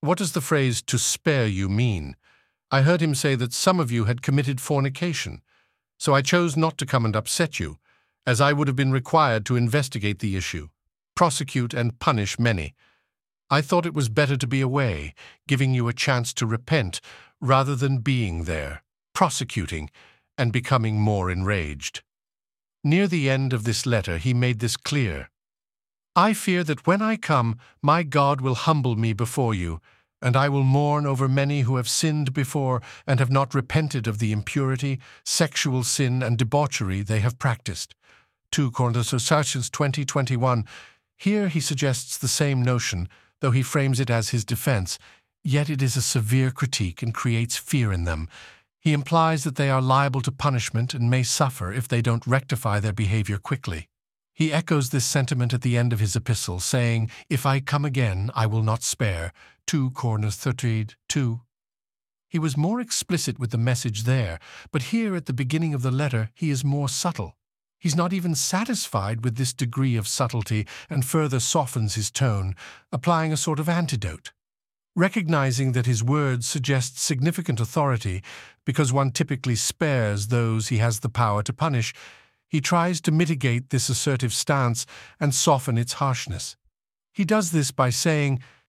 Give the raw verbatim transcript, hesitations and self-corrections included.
What does the phrase "to spare you" mean? I heard him say that some of you had committed fornication, so I chose not to come and upset you, as I would have been required to investigate the issue, prosecute and punish many. I thought it was better to be away, giving you a chance to repent, rather than being there, prosecuting, and becoming more enraged. Near the end of this letter he made this clear. I fear that when I come, my God will humble me before you, and I will mourn over many who have sinned before and have not repented of the impurity, sexual sin, and debauchery they have practiced. Second Corinthians twenty twenty-one. Here he suggests the same notion, though he frames it as his defense, yet it is a severe critique and creates fear in them. He implies that they are liable to punishment and may suffer if they don't rectify their behavior quickly. He echoes this sentiment at the end of his epistle, saying, "If I come again, I will not spare." Second Corinthians thirteen two. He was more explicit with the message there, but here at the beginning of the letter he is more subtle. He's not even satisfied with this degree of subtlety and further softens his tone, applying a sort of antidote. Recognizing that his words suggest significant authority because one typically spares those he has the power to punish, he tries to mitigate this assertive stance and soften its harshness. He does this by saying,